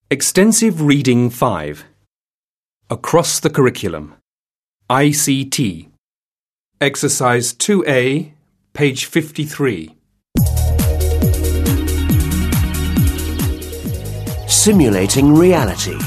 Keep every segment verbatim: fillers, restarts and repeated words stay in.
Extensive Reading five. Across the Curriculum. I C T. Exercise two A, page fifty-three. Simulating reality.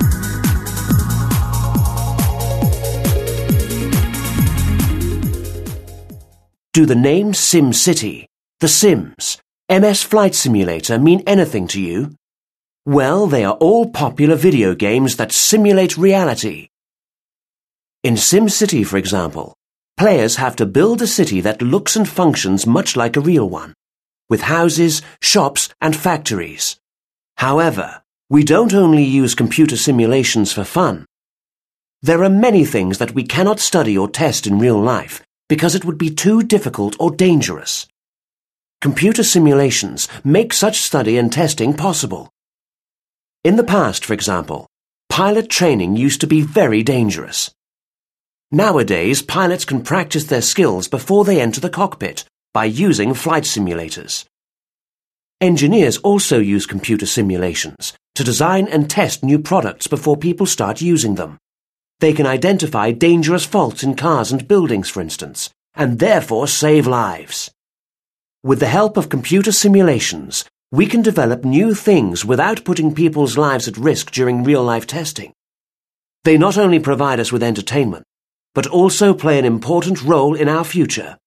Do the name SimCity, The Sims, M S Flight Simulator mean anything to you? Well, they are all popular video games that simulate reality. In SimCity, for example, players have to build a city that looks and functions much like a real one, with houses, shops, and factories. However, we don't only use computer simulations for fun. There are many things that we cannot study or test in real life because it would be too difficult or dangerous. Computer simulations make such study and testing possible. In the past, for example, pilot training used to be very dangerous. Nowadays, pilots can practice their skills before they enter the cockpit by using flight simulators. Engineers also use computer simulations to design and test new products before people start using them. They can identify dangerous faults in cars and buildings, for instance, and therefore save lives. With the help of computer simulations, we can develop new things without putting people's lives at risk during real-life testing. They not only provide us with entertainment, but also play an important role in our future.